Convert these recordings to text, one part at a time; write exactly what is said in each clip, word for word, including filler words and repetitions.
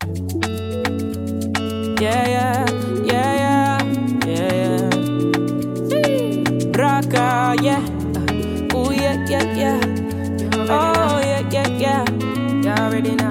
Yeah, yeah, yeah, yeah, yeah, yeah. Braka, yeah. Ooh, yeah, yeah, yeah. Oh, yeah, yeah, yeah. You already know.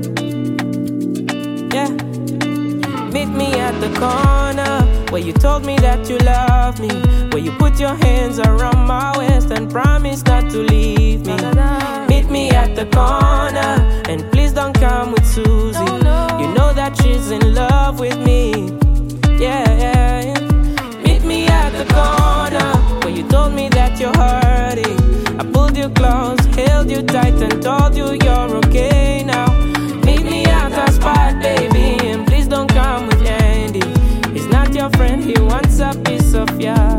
Yeah. Meet me at the corner where you told me that you love me, where you put your hands around my waist and promised not to leave me. Meet me at the corner and please don't come with Susie. You know that she's in love with me. Yeah, yeah, yeah. Meet me at the corner where you told me that you're hurting. I pulled you close, held you tight and told you you're okay now. Meet me at the spot, baby, and please don't come with Andy. He's not your friend, he wants a piece of ya.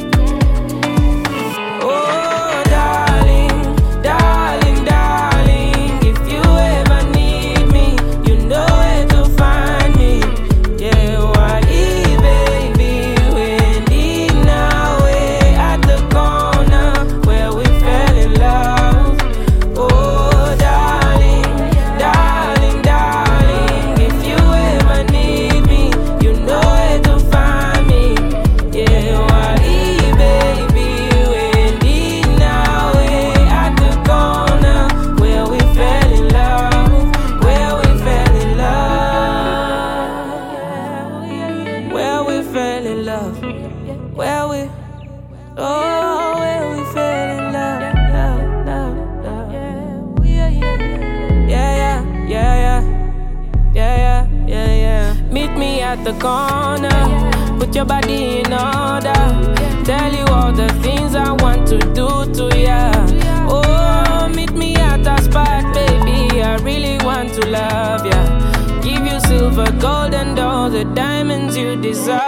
Oh, darling, darling, darling, if you ever need me, you know where to find me. Yeah, Wally, baby, Wendy, now we're at the corner where we fell in love. Oh, darling, darling, darling, if you ever need me, you know where to find me. Yeah, Wally, baby, Wendy, now we're at the corner where we fell in love, where we fell in love, where we fell in love, where we, oh, where we fell in love, love, love, love. Yeah, yeah, yeah, yeah, yeah, yeah, yeah, yeah. Meet me at the corner, put your body in order, tell you all the things I want to do to ya. Oh, meet me at the spot, baby, I really want to love ya. Give you silver, gold and all the diamonds you deserve.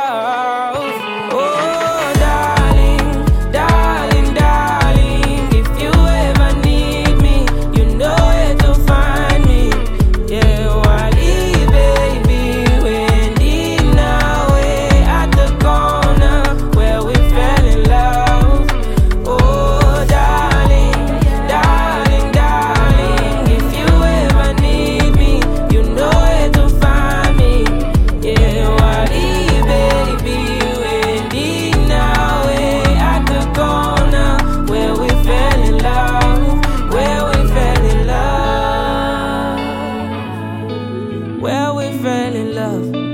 Oh, darling, darling, darling, if you ever need me, you know where to find me. Yeah, Wally, baby, Wendy, now we're at the corner where we fell in love. Oh, darling, darling, darling, if you ever need me, you know where to find me. Yeah, Wally, baby, Wendy, now we're at the corner where we fell in love, where we fell in love, where we fell in love.